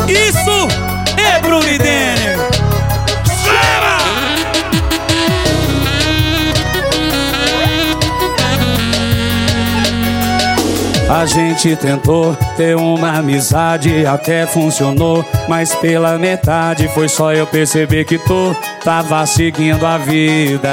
Isso é Bruno e Denner. A gente tentou ter uma amizade, até funcionou, mas pela metade foi só eu perceber que tu tava seguindo a vida.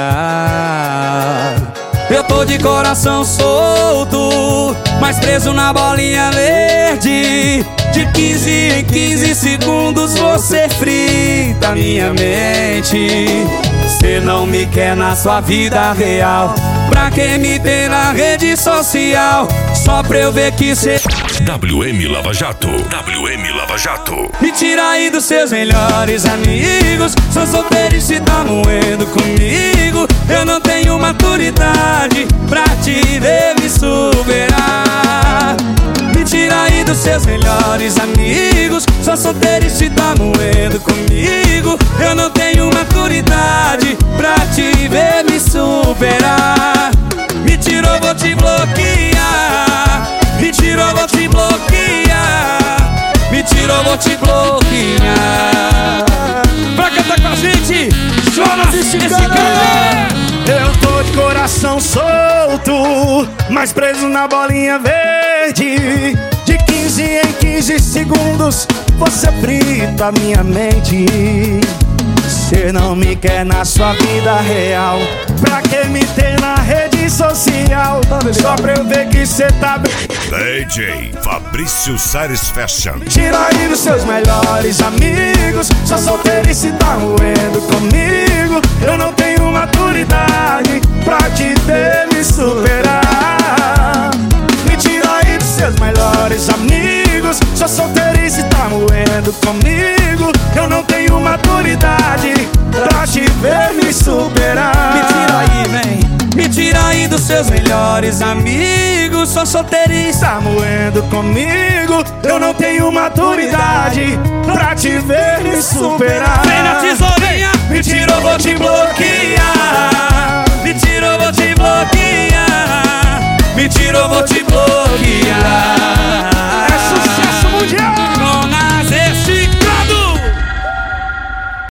Eu tô de coração solto, mas preso na bolinha verde. De 15 em 15 segundos você frita minha mente. Cê não me quer na sua vida real, pra que me ter na rede social? Só pra eu ver que cê... WM Lava Jato, WM Lava Jato. Me tira aí dos seus melhores amigos. Sou solteiro e cê tá moendo comigo. Eu não tenho maturidade pra te ver me superar. Me tira aí dos seus melhores amigos. Sou solteiro e cê tá moendo comigo. Eu não tenho maturidade pra te ver me superar. Me tirou, vou te bloquear. Me tirou, vou te bloquear. Me tirou, vou te bloquear. Pra cantar com a gente, Jonas, esse cara. Eu tô de coração solto, mas preso na bolinha verde. De 15 em 15 segundos você frita minha mente. Cê não me quer na sua vida real, pra que me ter na rede social? Só pra eu ver que cê tá bem. DJ Fabrício Sares Fashion. Tira aí dos seus melhores amigos. Sou solteiro e cê tá moendo comigo. Eu não tenho maturidade pra te ver me superar. Me tira aí dos seus melhores amigos. Sou solteiro e cê tá moendo comigo. Eu não tenho maturidade pra te ver me superar. Me tira aí, vem. Me tira aí dos seus melhores amigos. Sou solteirista, tá moendo comigo. Eu não tenho maturidade pra te ver me superar. Vem na tesourinha. Me tirou, vou te bloquear. Me tirou, vou te bloquear. Me tirou, vou te